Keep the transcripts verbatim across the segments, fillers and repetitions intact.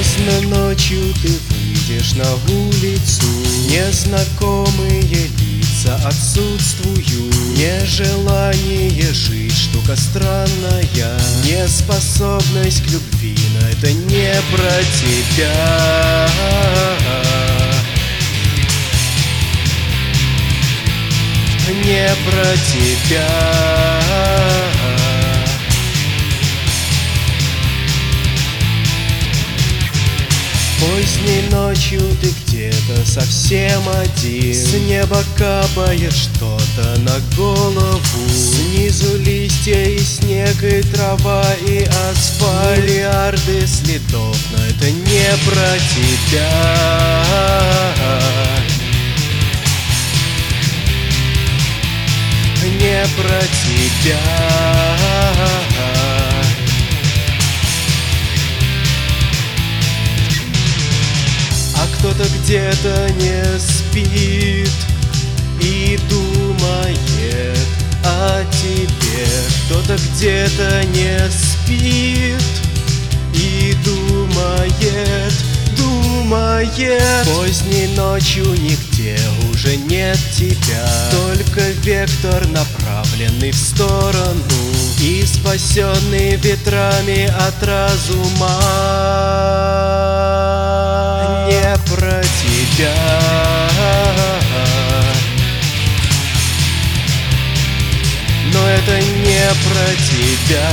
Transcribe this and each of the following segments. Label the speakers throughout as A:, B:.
A: Поздно ночью ты выйдешь на улицу, незнакомые лица отсутствуют. Нежелание жить штука странная, неспособность к любви, но это не про тебя. Не про тебя. Поздней ночью ты где-то совсем один, с неба капает что-то на голову. Снизу листья и снег, и трава, и асфальт, миллиарды следов, но это не про тебя. Не про тебя. Кто-то где-то не спит и думает о тебе. Кто-то где-то не спит и думает, думает. Поздней ночью нигде уже нет тебя, только вектор, направленный в сторону и спасенный ветрами от разума. Не про тебя. Но это не про тебя.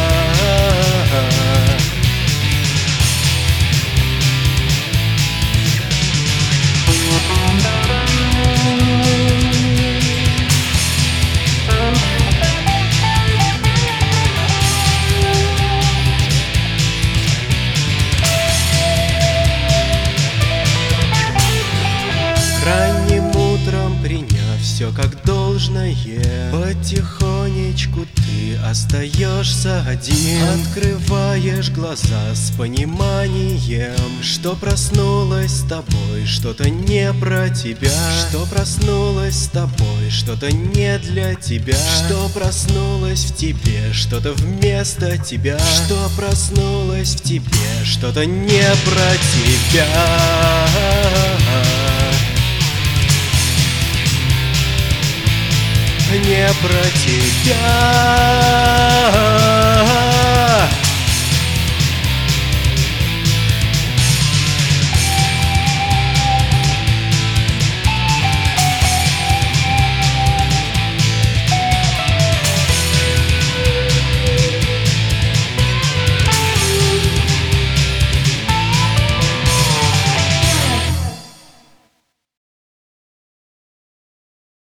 A: Ранним утром, приняв все как должное, потихонечку ты остаешься один. Открываешь глаза с пониманием, что проснулось с тобой что-то не про тебя. Что проснулось с тобой что-то не для тебя. Что проснулось в тебе что-то вместо тебя. Что проснулось в тебе что-то не про тебя. Не про тебя.